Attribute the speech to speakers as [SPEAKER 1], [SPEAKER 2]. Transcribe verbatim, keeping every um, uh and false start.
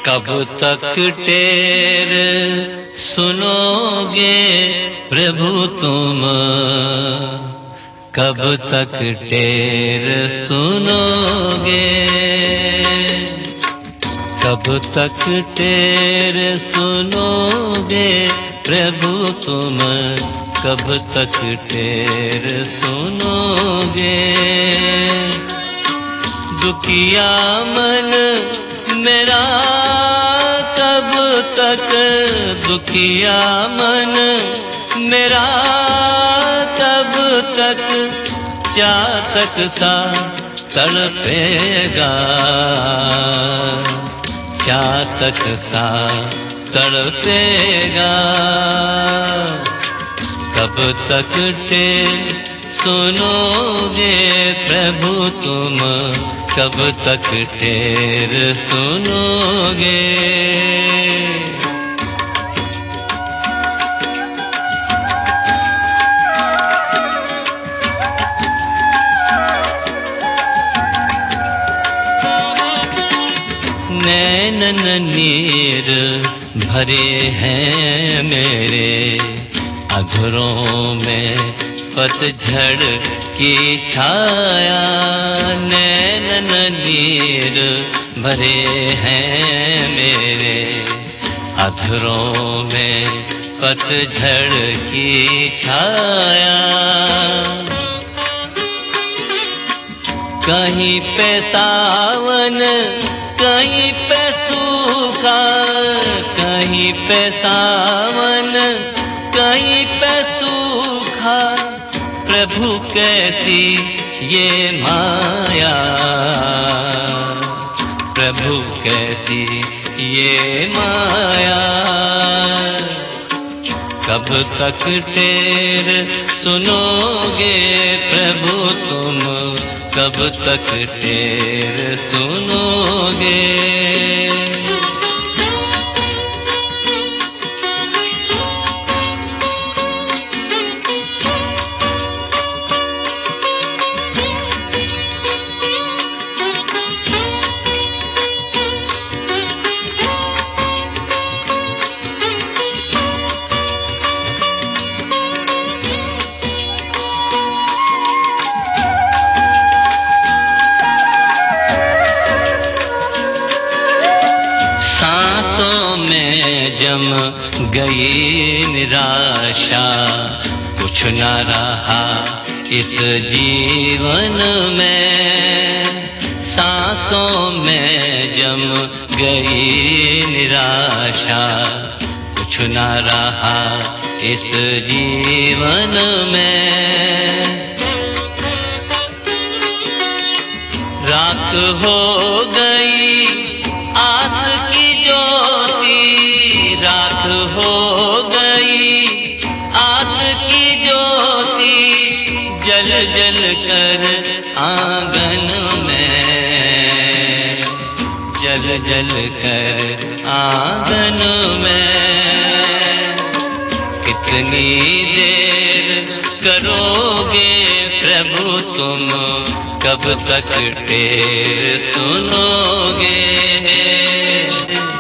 [SPEAKER 1] कब तक टेर सुनोगे प्रभु तुम, कब तक टेर सुनोगे, कब तक टेर सुनोगे प्रभु तुम, कब तक टेर सुनोगे। दुखिया मन मेरा कब तक, दुखिया मन मेरा कब तक चातक सा तड़पेगा, चातक सा तड़पेगा। कब तक टेर सुनोगे प्रभु तुम, कब तक टेर सुनोगे। नैनन नीर भरे हैं मेरे, अधरों में पतझड़ की छाया। नैनन नीर भरे हैं मेरे, अधरों में पतझड़ की छाया। कहीं पे सावन कहीं पे सूखा, कहीं पे सावन कहीं पे सूखा। प्रभु कैसी ये माया, प्रभु कैसी ये माया। कब तक टेर सुनोगे प्रभु तुम, कब तक टेर सुनोगे। जम गई निराशा, कुछ न रहा इस जीवन में। सांसों में जम गई निराशा, कुछ न रहा इस जीवन में। रात हो गई आस की ज्योति, रात हो गई आस की ज्योति। जल जल कर आंगन में, जल जल कर आंगन में। कितनी देर करोगे प्रभु तुम, कब तक टेर सुनोगे।